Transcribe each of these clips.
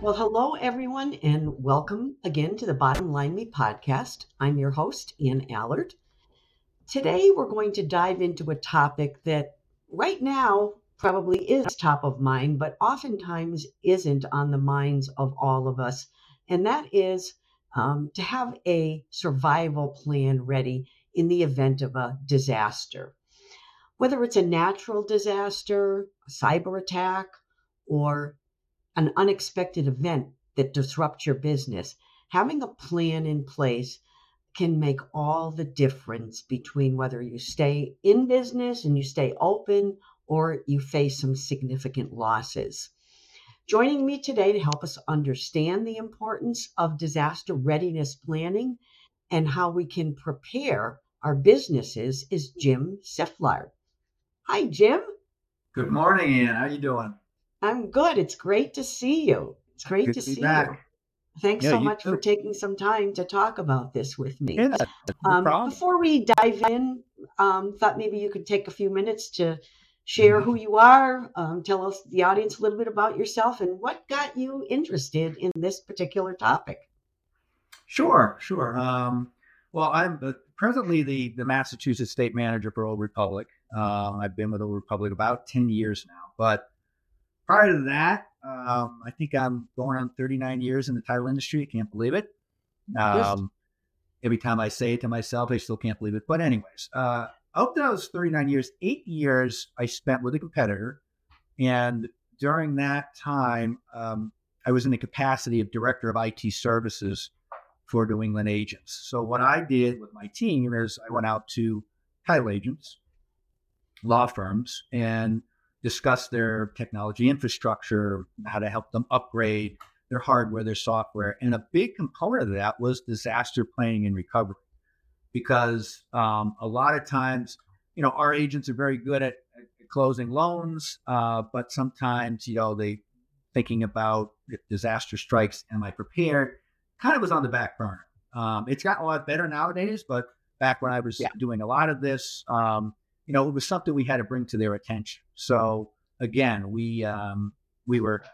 Well, hello, everyone, and welcome again to the Bottom Line Me podcast. I'm your host, Ann Allard. Today, we're going to dive into a topic that right now probably is top of mind, but oftentimes isn't on the minds of all of us, and that is to have a survival plan ready in the event of a disaster. Whether it's a natural disaster, a cyber attack, or an unexpected event that disrupts your business, having a plan in place can make all the difference between whether you stay in business and you stay open or you face some significant losses. Joining me today to help us understand the importance of disaster readiness planning and how we can prepare our businesses is Jim Seflar. Hi, Jim. Good morning, Ian. How you doing? I'm good. It's great to see you. It's great Good to to be see you. back. Thanks Yeah, so you much for too. taking some time to talk about this with me. Yeah, no problem. Before we dive in, thought maybe you could take a few minutes to share Mhm. who you are, tell us, the audience, a little bit about yourself and what got you interested in this particular topic. Sure. Well, I'm presently the Massachusetts State Manager for Old Republic. I've been with Old Republic about 10 years now. But prior to that, I think I'm going on 39 years in the title industry. I can't believe it. Yes. Um, every time I say it to myself, I still can't believe it. But anyways, of those 39 years, 8 years I spent with a competitor. And during that time, I was in the capacity of director of IT services for New England agents. So what I did with my team is I went out to title agents, law firms, and discussed their technology infrastructure, how to help them upgrade their hardware, their software. And a big component of that was disaster planning and recovery, because a lot of times, our agents are very good at closing loans, but sometimes, they thinking about if disaster strikes, am I prepared? Kind of was on the back burner. It's gotten a lot better nowadays, but back when I was Yeah. doing a lot of this, it was something we had to bring to their attention. So again, we were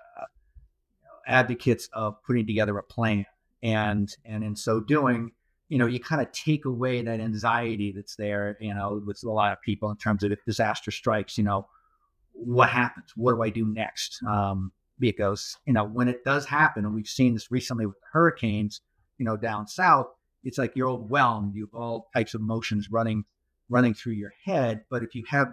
advocates of putting together a plan, and in so doing, you kind of take away that anxiety that's there, with a lot of people in terms of if disaster strikes, what happens? What do I do next? Because, when it does happen, and we've seen this recently with hurricanes, down south, it's like you're overwhelmed. You have all types of emotions running through your head. But if you have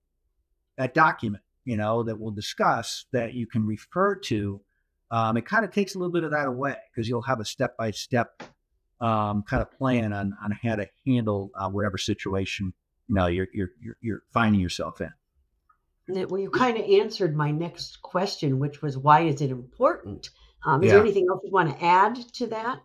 that document, that we'll discuss, that you can refer to, it kind of takes a little bit of that away, because you'll have a step-by-step kind of plan on how to handle whatever situation you're finding yourself in. Well, you kind of answered my next question, which was why is it important? Is there Yeah. anything else you want to add to that?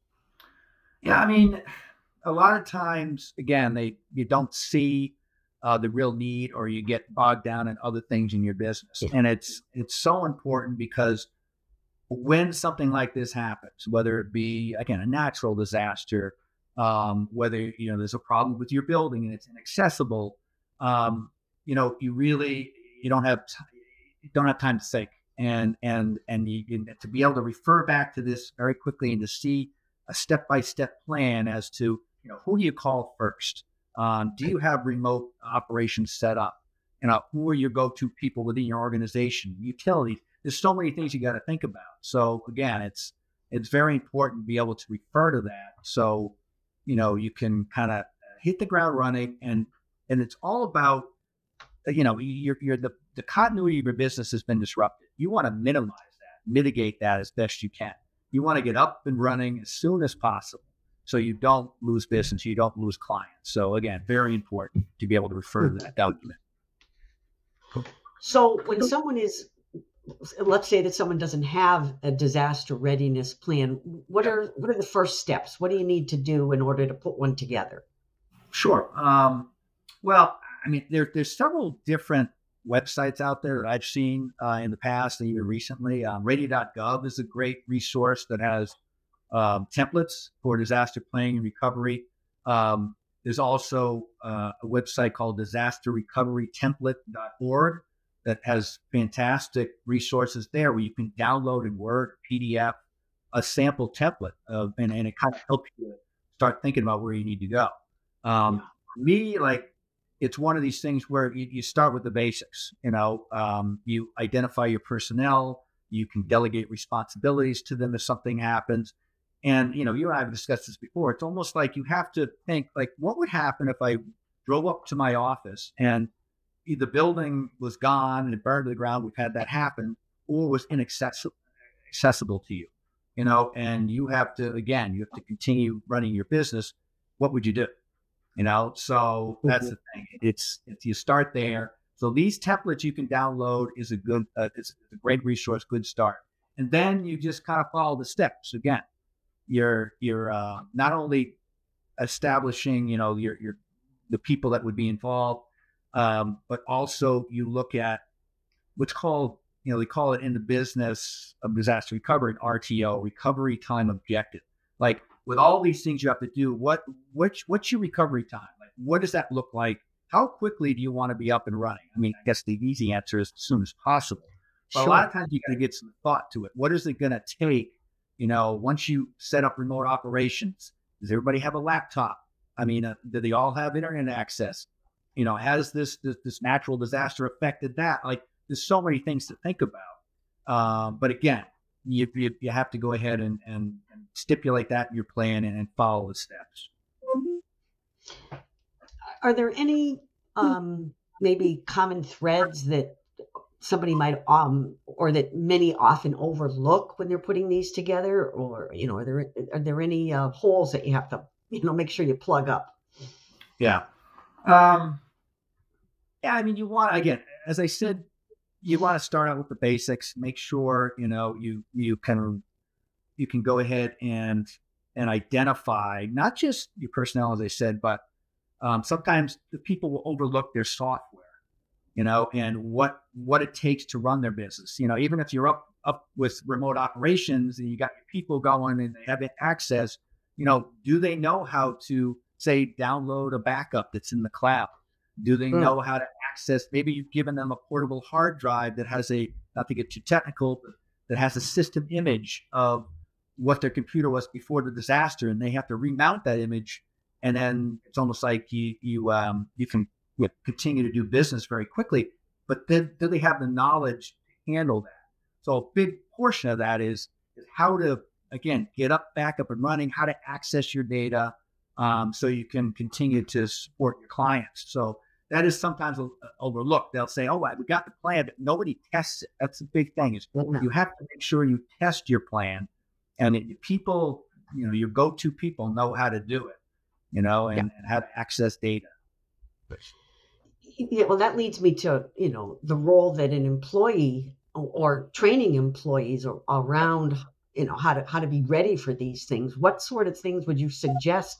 Yeah, I mean, a lot of times, again, you don't see the real need, or you get bogged down in other things in your business, Yeah. and it's so important, because when something like this happens, whether it be, again, a natural disaster, whether there's a problem with your building and it's inaccessible, you don't have time to think, and to be able to refer back to this very quickly, and to see a step-by-step plan as to who do you call first. Do you have remote operations set up? Who are your go-to people within your organization, utilities? There's so many things you got to think about. So again, it's very important to be able to refer to that, so you can kind of hit the ground running, and it's all about the continuity of your business has been disrupted. You want to minimize that, mitigate that as best you can. You want to get up and running as soon as possible, so you don't lose business, you don't lose clients. So again, very important to be able to refer to that document. So when someone is, let's say that someone doesn't have a disaster readiness plan, what are the first steps? What do you need to do in order to put one together? Sure. Well, I mean, there's several different websites out there that I've seen in the past and even recently. Radio.gov is a great resource that has templates for disaster planning and recovery. There's also a website called disasterrecoverytemplate.org that has fantastic resources there where you can download in Word, PDF, a sample template and it kind of helps you start thinking about where you need to go. Me, like, it's one of these things where you start with the basics, you identify your personnel, you can delegate responsibilities to them if something happens. And, you and I have discussed this before. It's almost like you have to think, like, what would happen if I drove up to my office and the building was gone and it burned to the ground? We've had that happen, or was inaccessible to you, and you have to continue running your business. What would you do? So that's the thing. It's you start there. So these templates you can download is it's a great resource, good start. And then you just kind of follow the steps. Again, you're not only establishing, the people that would be involved, but also you look at what's called, they call it in the business of disaster recovery, an RTO, recovery time objective. Like, with all these things you have to do, what's your recovery time? Like, what does that look like? How quickly do you want to be up and running? I mean, I guess the easy answer is as soon as possible. But sure, a lot of times you got to get some thought to it. What is it going to take? Once you set up remote operations, does everybody have a laptop? I mean, do they all have internet access? Has this natural disaster affected that? Like, there's so many things to think about. But again, you have to go ahead and stipulate that in your plan and follow the steps. Are there any maybe common threads that somebody might or that many often overlook when they're putting these together, or are there any holes that you have to make sure you plug up? Yeah. I mean, you want, again, as I said, you want to start out with the basics. Make sure you can go ahead and identify not just your personnel, as I said, but sometimes the people will overlook their software, and what it takes to run their business. Even if you're up with remote operations and you got your people going and they have access, do they know how to, say, download a backup that's in the cloud? Do they know how to access? Maybe you've given them a portable hard drive that has not to get too technical, but that has a system image of what their computer was before the disaster, and they have to remount that image. And then it's almost like you can continue to do business very quickly. But then do they have the knowledge to handle that? So a big portion of that is how to, again, get back up and running, how to access your data, so you can continue to support your clients. So that is sometimes overlooked. They'll say, "Oh, we got the plan," but nobody tests it. That's the big thing. Is you have to make sure you test your plan, and people, your go-to people know how to do it, and how to access data. Yeah, well, that leads me to the role that an employee or training employees around how to be ready for these things. What sort of things would you suggest?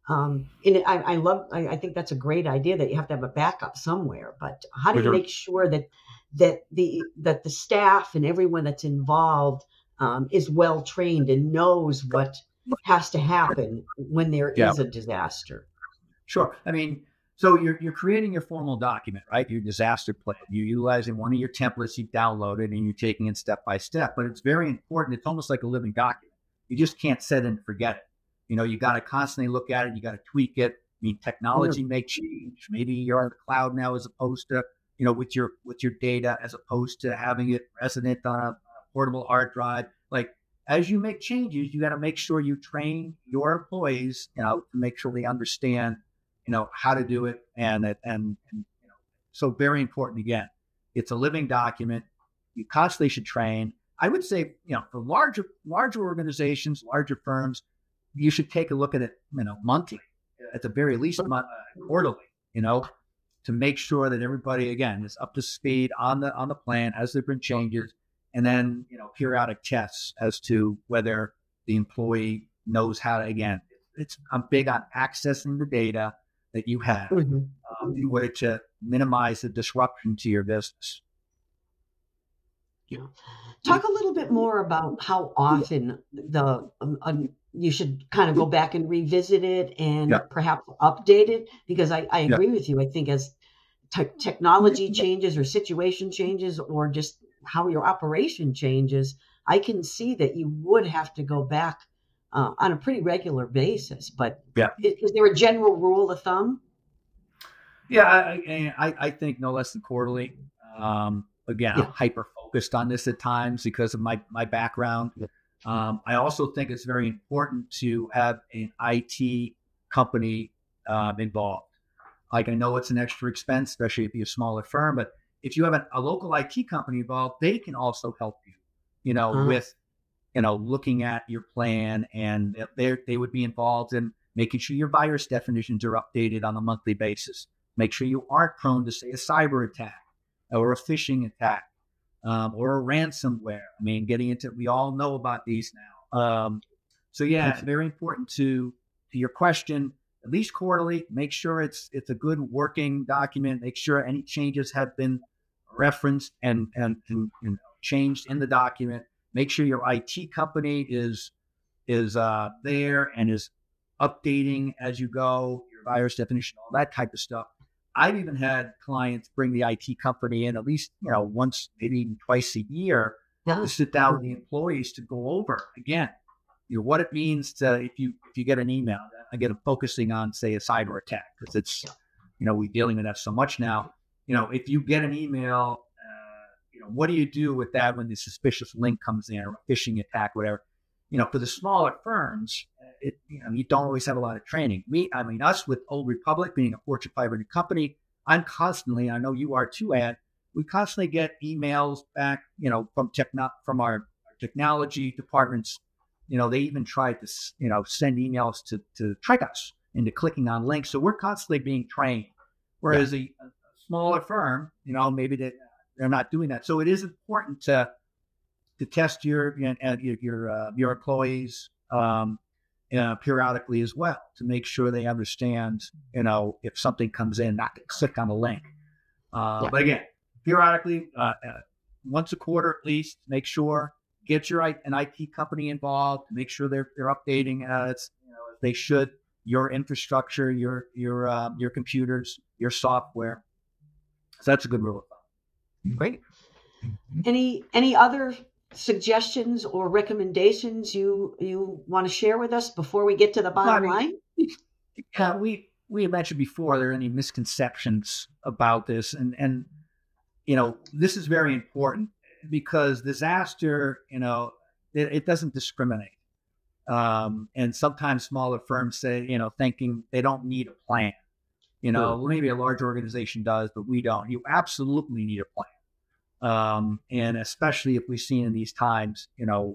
I think that's a great idea that you have to have a backup somewhere. But how do you make sure that the staff and everyone that's involved is well trained and knows what has to happen when there is a disaster? Sure. I mean, so you're creating your formal document, right? Your disaster plan. You're utilizing one of your templates you've downloaded and you're taking it step by step. But it's very important. It's almost like a living document. You just can't set it and forget it. You got to constantly look at it. You got to tweak it. I mean, technology may change. Maybe you're on the cloud now, as opposed to, with your data, as opposed to having it resident on a portable hard drive. Like, as you make changes, you got to make sure you train your employees, to make sure they understand, how to do it. And so very important. Again, it's a living document. You constantly should train. I would say, for larger organizations, larger firms, you should take a look at it, monthly, at the very least, quarterly, to make sure that everybody, again, is up to speed on the plan as there have been changes, and then, periodic tests as to whether the employee knows how to, again, I'm big on accessing the data that you have in order to minimize the disruption to your business. Yeah. Talk a little bit more about how often you should kind of go back and revisit it and perhaps update it, because I agree with you. I think as technology changes or situation changes or just how your operation changes, I can see that you would have to go back on a pretty regular basis. But Yeah. is there a general rule of thumb? Yeah, I think no less than quarterly. Again, I'm Yeah. hyper focused on this at times because of my background. I also think it's very important to have an IT company involved. Like, I know it's an extra expense, especially if you're a smaller firm, but if you have a local IT company involved, they can also help you, Uh, with, looking at your plan, and they would be involved in making sure your virus definitions are updated on a monthly basis. Make sure you aren't prone to, say, a cyber attack or a phishing attack, or a ransomware. I mean, we all know about these now. So yeah, very important to your question, at least quarterly. Make sure it's a good working document. Make sure any changes have been referenced and changed in the document. Make sure your IT company is there and is updating as you go, your virus definition, all that type of stuff. I've even had clients bring the IT company in at least, once, maybe even twice a year, yeah. to sit down with the employees to go over again, what it means to, if you get an email. Again, I'm focusing on, say, a cyber attack, because it's, we're dealing with that so much now. If you get an email, what do you do with that when the suspicious link comes in, or a phishing attack, whatever? For the smaller firms, you don't always have a lot of training. Us with Old Republic being a Fortune 500 company, I know you are too, Ed. We constantly get emails back, from our technology departments. They even tried to, send emails to trick us into clicking on links. So we're constantly being trained. Whereas a smaller firm, maybe they're not doing that. So it is important to test your employees periodically as well, to make sure they understand, if something comes in, not to click on a link. But again, periodically, once a quarter at least, make sure, get an IT company involved, make sure they're updating as they should, your infrastructure, your computers, your software. So that's a good rule of thumb. Great. Any other suggestions or recommendations you want to share with us before we get to the bottom line? Yeah, we mentioned before, there are any misconceptions about this, and this is very important, because disaster, it doesn't discriminate. And sometimes smaller firms say, thinking they don't need a plan. Maybe a large organization does, but we don't. You absolutely need a plan. And especially if we've seen in these times,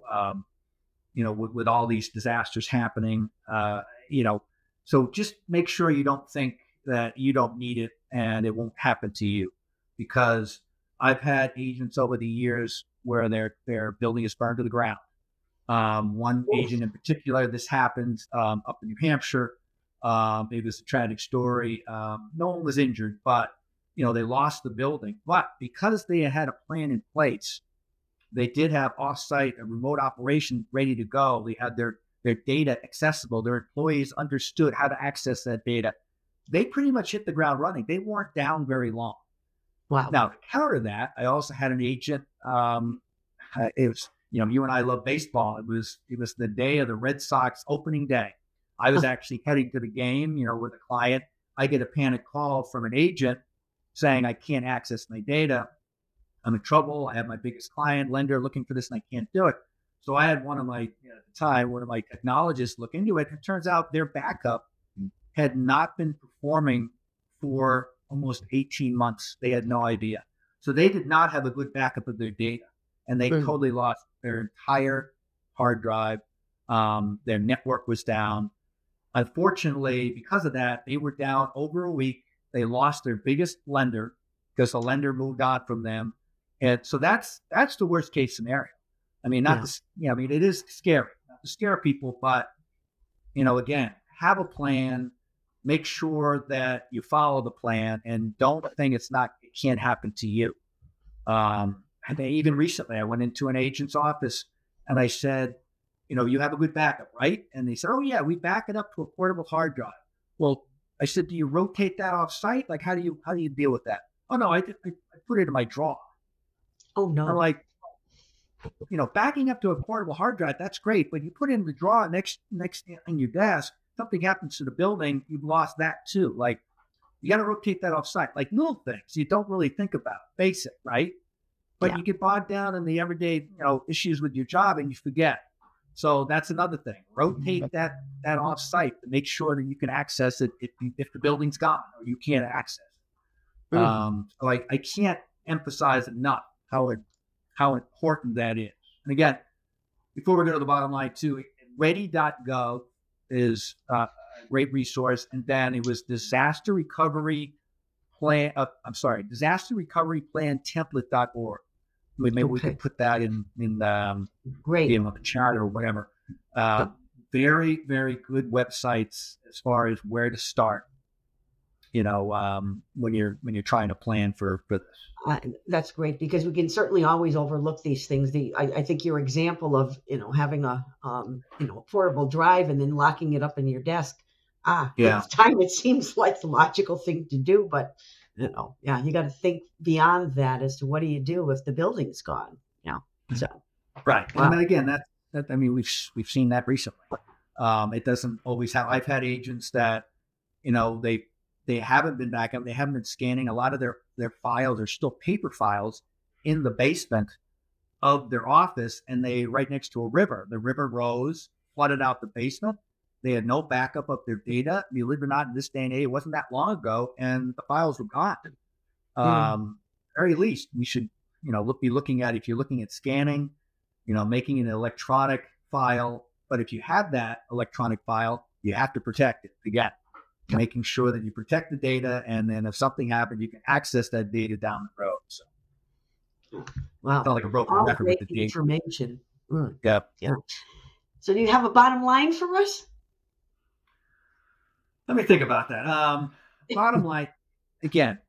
with all these disasters happening, so just make sure you don't think that you don't need it and it won't happen to you. Because I've had agents over the years where their building is burned to the ground. One agent in particular, this happened up in New Hampshire. It was a tragic story. No one was injured, but they lost the building. But because they had a plan in place, they did have offsite, a remote operation ready to go. They had their data accessible. Their employees understood how to access that data. They pretty much hit the ground running. They weren't down very long. Wow. Now, to counter that, I also had an agent. It was, you and I love baseball. It was the day of the Red Sox opening day. I was actually heading to the game, with a client. I get a panic call from an agent saying, I can't access my data. I'm in trouble. I have my biggest client, lender, looking for this, and I can't do it. So I had one of my technologists look into it. And it turns out their backup had not been performing for almost 18 months. They had no idea. So they did not have a good backup of their data, and they totally lost their entire hard drive. Their network was down. Unfortunately, because of that, they were down over a week. They lost their biggest lender because the lender moved on from them. And so that's the worst case scenario. I mean, it is scary, not to scare people, but, again, have a plan, make sure that you follow the plan, and don't think it can't happen to you. And even recently, I went into an agent's office and I said, you have a good backup, right? And they said, oh yeah, we back it up to a portable hard drive. Well, I said, do you rotate that off site? Like, how do you deal with that? Oh no, I put it in my drawer. Oh I'm no. like, backing up to a portable hard drive, that's great, but you put it in the drawer next in your desk, something happens to the building, you've lost that too. Like, you got to rotate that off site, like little things you don't really think about, basic, right? But Yeah. you get bogged down in the everyday, issues with your job and you forget. So that's another thing. Rotate that off site to make sure that you can access it if the building's gone or you can't access it. Mm. So I can't emphasize enough how important that is. And again, before we go to the bottom line too, ready.gov is a great resource. And then it was disaster recovery plan template.org. Maybe we Okay. could put that in Great. the chart or whatever. Very, very good websites as far as where to start. When you're trying to plan for this. That's great because we can certainly always overlook these things. I think your example of having a portable drive and then locking it up in your desk. At Yeah. the time it seems like the logical thing to do, but yeah, you got to think beyond that as to what do you do if the building's gone. Yeah. So Right. wow. And again, that I mean, we've seen that recently. It doesn't always have. I've had agents that, they haven't been back up. They haven't been scanning. A lot of their files are still paper files in the basement of their office, and they right next to a river. The river rose, flooded out the basement. They had no backup of their data. Believe it or not, in this day and age, it wasn't that long ago, and the files were gone. Very least, we should, be looking at, if you're looking at scanning, making an electronic file. But if you have that electronic file, you have to protect it again, making sure that you protect the data. And then if something happened, you can access that data down the road. So, Wow. it's not like a broken All record great with the data. information. Yeah. Yeah. So do you have a bottom line for us? Let me think about that. Bottom line, again,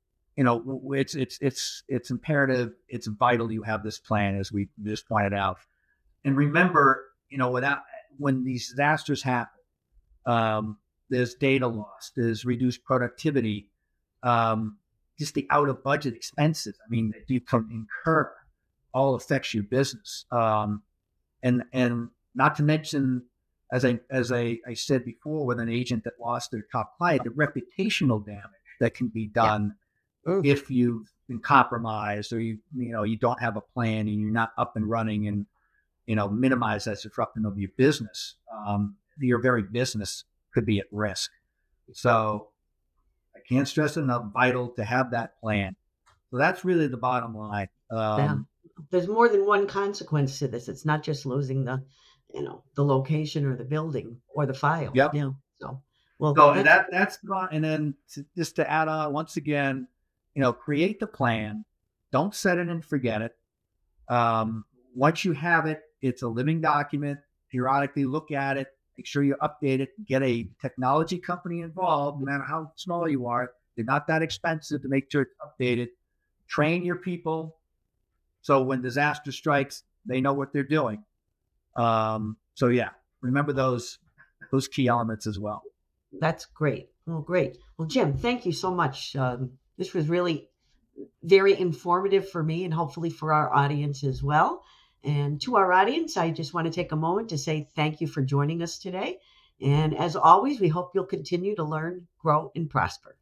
it's imperative, it's vital you have this plan, as we just pointed out. And remember, when these disasters happen, there's data loss, there's reduced productivity, just the out of budget expenses. I mean, that you can incur all affects your business. And not to mention, as I said before, with an agent that lost their top client, the reputational damage that can be done if you've been compromised or you don't have a plan and you're not up and running, and minimize that disruption of your business. Your very business could be at risk. So I can't stress enough, vital to have that plan. So that's really the bottom line. There's more than one consequence to this. It's not just losing the location or the building or the file. Yep. Yeah. So, well, so that's not, and then just to add on once again, create the plan. Don't set it and forget it. Once you have it, it's a living document. Periodically look at it. Make sure you update it. Get a technology company involved, no matter how small you are. They're not that expensive to make sure it's updated. Train your people so when disaster strikes, they know what they're doing. So yeah, remember those key elements as well. That's great. Well, great. Well, Jim, thank you so much. This was really very informative for me and hopefully for our audience as well. And to our audience, I just want to take a moment to say thank you for joining us today. And as always, we hope you'll continue to learn, grow, and prosper.